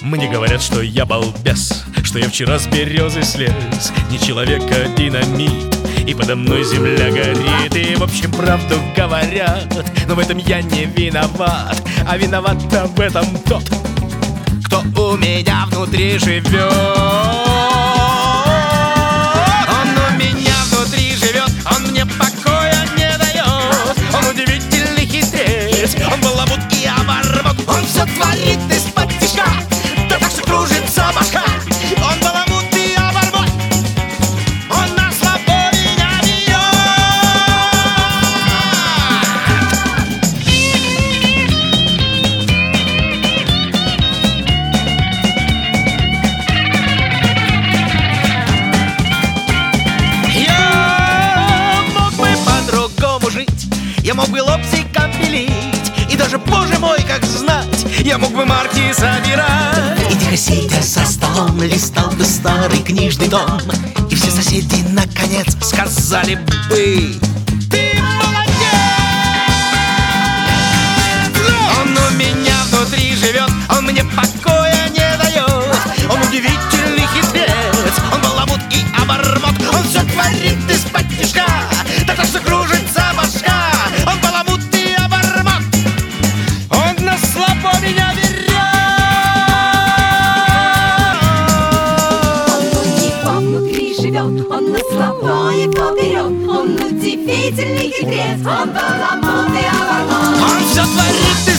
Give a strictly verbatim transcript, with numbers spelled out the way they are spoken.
Мне говорят, что я балбес, что я вчера с березы слез. Не человек, а динамит, и подо мной земля горит. И в общем правду говорят, но в этом я не виноват. А виноват-то в этом тот, кто у меня внутри живет. Он у меня внутри живет, он мне покоя не дает. Он удивительный хитрец, он баламут и оборвет. Он все творит из-под тишка, да так что кружится башка. Он баламут и оборвет, он на слабо меня бьет. Я мог бы по-другому жить, я мог бы лобзиком пилить, и даже, боже мой, как знать, я мог бы марки собирать. И тихо сидя за столом листал бы старый книжный том, и все соседи наконец Сказали бы: ты молодец! Он у меня внутри живет, он мне покоя не дает. Он удивительный хитрец, он баламут и обормот. Он все творит из-под тишка, да так что кружится башка. Он баламут и обормот, он на слабо меня берет. Он у него внутри живет, он на слабо его берет. Он удивительный хитрец, он баламут и обормот. Он все творит